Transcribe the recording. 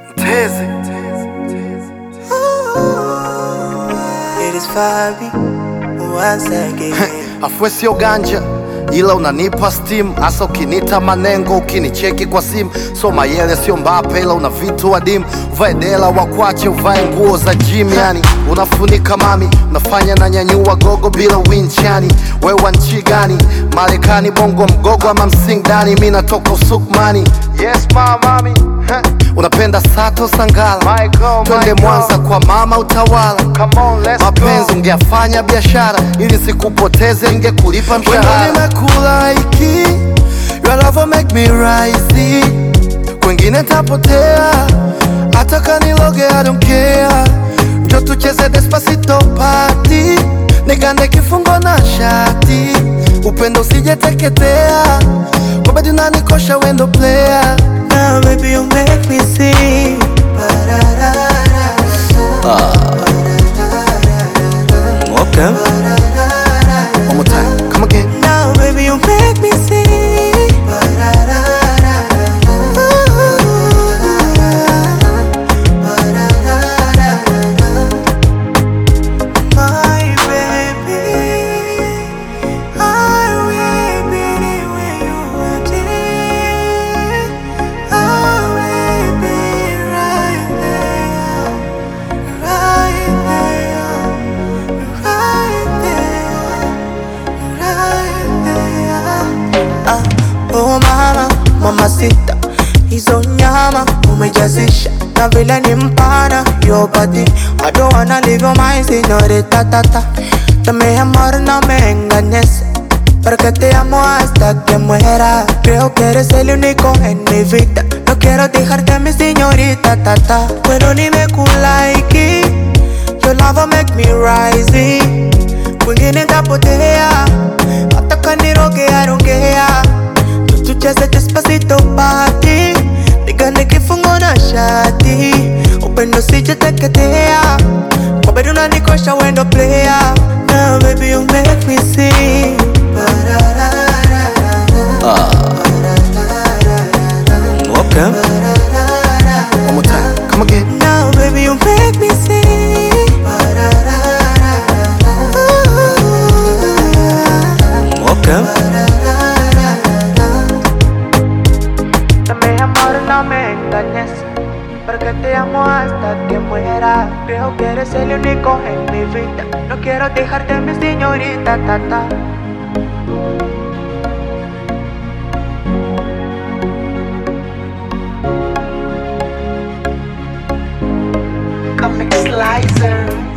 Tezi. It is Fabi once again. Afwe sio ganja ila unanipa steam, asa ukinita manengo, ukinicheki kwa simu. So mayele sio Mbappe ila una vitu adimu. Uvae dela wakwache, uvae nguo za gym yani. Unafunika mami, unafanya na nyanyua gogo bila winch yani. Wewe nchi gani? Marekani, Bongo, Mgogo ama Msingdani? Mimi natoka Usukmani. Yes mami. Unapenda Sato Sangala, twende Mwanza kwa mama utawala. Mapenzi ungefanya biashara ili sikupoteze, ningekulipa mshahara. Nimekula iki, your love make me rise. Kwengine tapotea, hata kaniloge I don't care. Njo tucheze Despacito party, nigande kifungo na shati. Upendo usijeteketea, kwa bedi unanikosha wendo player. Now baby you make me sing. Okay. One more time, come again. Now baby you make me sing. My baby, I will be there when you want it. I will be right there, right there, right there. Oh mama, mamacita, hizo nyama umejazisha na vile ni mpana your body. I don't wanna leave your mind, señorita tata. Dame amor, no me engañes, porque te amo hasta que muera. Creo que eres el único en mi vida. No quiero dejarte, mi señorita tata. Pero ni me kulaiki, your love make me rise. Kwingine tapotea, hata kaniroge I don't care. Tucheze Despacito party, nigande kifungo na shati. Upendo sijeteketea, kwa bedi unanikosha wendo player. Now baby you make me sing. Okay. One more time, come again. Now baby you make me sing. Okay. Dame amor, no me engañes, porque te amo hasta que muera. Creo que eres el único en mi vida. No quiero dejarte, mi señorita tata. Comic Slicer.